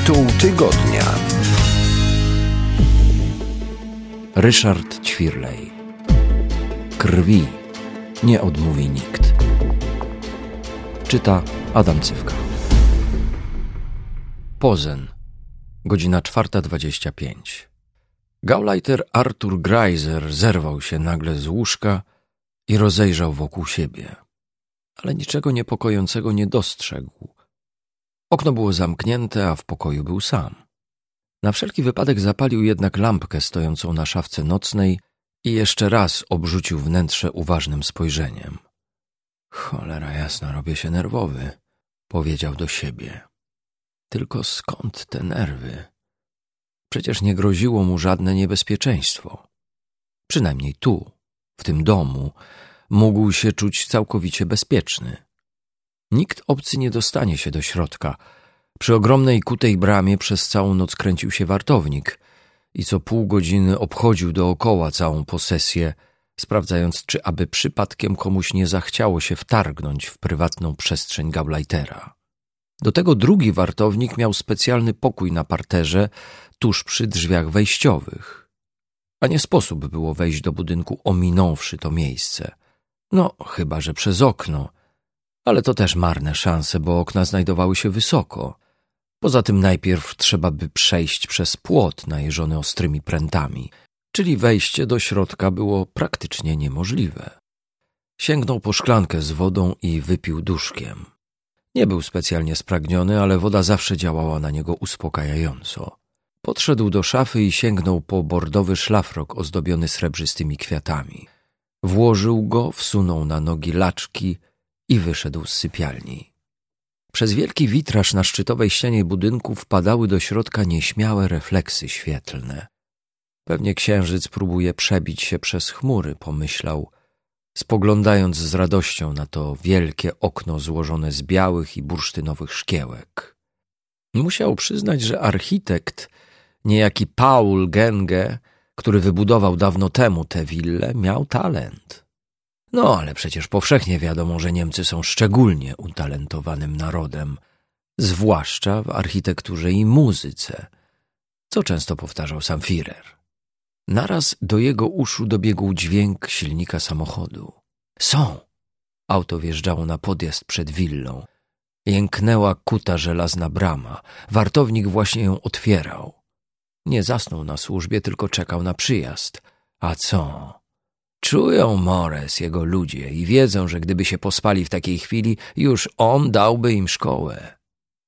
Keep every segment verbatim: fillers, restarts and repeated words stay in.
Tytuł tygodnia. Ryszard Ćwirlej. Krwi nie odmówi nikt. Czyta Adam Cywka. Pozen. Godzina czwarta dwadzieścia pięć. Gauleiter Arthur Greiser zerwał się nagle z łóżka i rozejrzał wokół siebie. Ale niczego niepokojącego nie dostrzegł. Okno było zamknięte, a w pokoju był sam. Na wszelki wypadek zapalił jednak lampkę stojącą na szafce nocnej i jeszcze raz obrzucił wnętrze uważnym spojrzeniem. Cholera jasna, robię się nerwowy, powiedział do siebie. Tylko skąd te nerwy? Przecież nie groziło mu żadne niebezpieczeństwo. Przynajmniej tu, w tym domu, mógł się czuć całkowicie bezpieczny. Nikt obcy nie dostanie się do środka. Przy ogromnej kutej bramie przez całą noc kręcił się wartownik i co pół godziny obchodził dookoła całą posesję, sprawdzając, czy aby przypadkiem komuś nie zachciało się wtargnąć w prywatną przestrzeń Gauleitera. Do tego drugi wartownik miał specjalny pokój na parterze, tuż przy drzwiach wejściowych. A nie sposób było wejść do budynku, ominąwszy to miejsce. No, chyba że przez okno. Ale to też marne szanse, bo okna znajdowały się wysoko. Poza tym najpierw trzeba by przejść przez płot najeżony ostrymi prętami, czyli wejście do środka było praktycznie niemożliwe. Sięgnął po szklankę z wodą i wypił duszkiem. Nie był specjalnie spragniony, ale woda zawsze działała na niego uspokajająco. Podszedł do szafy i sięgnął po bordowy szlafrok ozdobiony srebrzystymi kwiatami. Włożył go, wsunął na nogi laczki i wyszedł z sypialni. Przez wielki witraż na szczytowej ścianie budynku wpadały do środka nieśmiałe refleksy świetlne. Pewnie księżyc próbuje przebić się przez chmury, pomyślał, spoglądając z radością na to wielkie okno złożone z białych i bursztynowych szkiełek. Musiał przyznać, że architekt, niejaki Paul Genge, który wybudował dawno temu tę willę, miał talent. No, ale przecież powszechnie wiadomo, że Niemcy są szczególnie utalentowanym narodem, zwłaszcza w architekturze i muzyce, co często powtarzał sam Führer. Naraz do jego uszu dobiegł dźwięk silnika samochodu. Są! Auto wjeżdżało na podjazd przed willą. Jęknęła kuta żelazna brama. Wartownik właśnie ją otwierał. Nie zasnął na służbie, tylko czekał na przyjazd. A co? Czują Mores, jego ludzie, i wiedzą, że gdyby się pospali w takiej chwili, już on dałby im szkołę.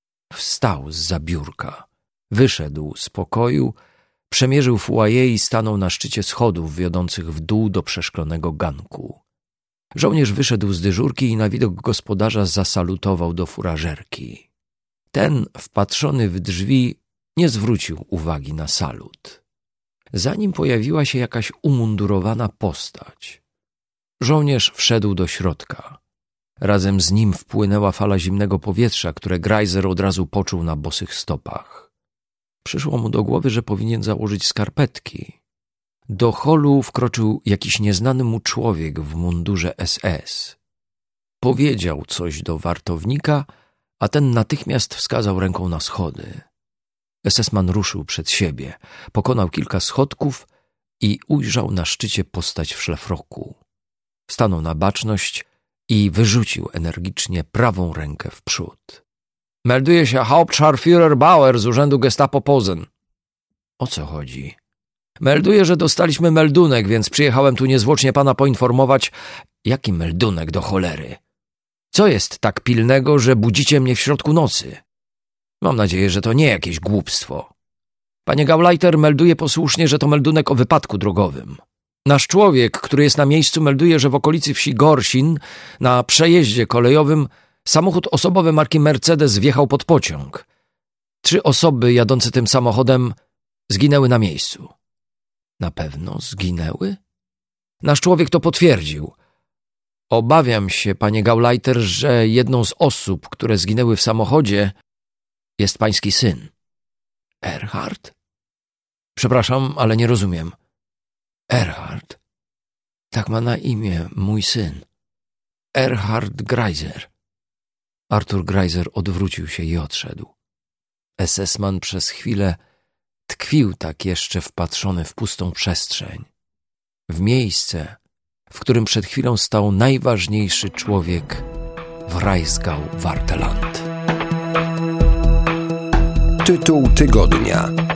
Wstał zza biurka. Wyszedł z pokoju, przemierzył foyer i stanął na szczycie schodów wiodących w dół do przeszklonego ganku. Żołnierz wyszedł z dyżurki i na widok gospodarza zasalutował do furażerki. Ten, wpatrzony w drzwi, nie zwrócił uwagi na salut. Za nim pojawiła się jakaś umundurowana postać. Żołnierz wszedł do środka. Razem z nim wpłynęła fala zimnego powietrza, które Greiser od razu poczuł na bosych stopach. Przyszło mu do głowy, że powinien założyć skarpetki. Do holu wkroczył jakiś nieznany mu człowiek w mundurze S S. Powiedział coś do wartownika, a ten natychmiast wskazał ręką na schody. es es man ruszył przed siebie, pokonał kilka schodków i ujrzał na szczycie postać w szlafroku. Stanął na baczność i wyrzucił energicznie prawą rękę w przód. Melduje się Hauptscharführer Bauer z urzędu Gestapo Posen. O co chodzi? Melduję, że dostaliśmy meldunek, więc przyjechałem tu niezwłocznie pana poinformować. Jaki meldunek do cholery? Co jest tak pilnego, że budzicie mnie w środku nocy? Mam nadzieję, że to nie jakieś głupstwo. Panie Gauleiter melduje posłusznie, że to meldunek o wypadku drogowym. Nasz człowiek, który jest na miejscu, melduje, że w okolicy wsi Gorsin, na przejeździe kolejowym, samochód osobowy marki Mercedes wjechał pod pociąg. Trzy osoby jadące tym samochodem zginęły na miejscu. Na pewno zginęły? Nasz człowiek to potwierdził. Obawiam się, panie Gauleiter, że jedną z osób, które zginęły w samochodzie, jest pański syn. Erhard? Przepraszam, ale nie rozumiem. Erhard? Tak ma na imię mój syn. Erhard Greiser. Arthur Greiser odwrócił się i odszedł. esesman przez chwilę tkwił tak jeszcze wpatrzony w pustą przestrzeń, w miejsce, w którym przed chwilą stał najważniejszy człowiek w Breisgau-Wartheland. Tytuł tygodnia.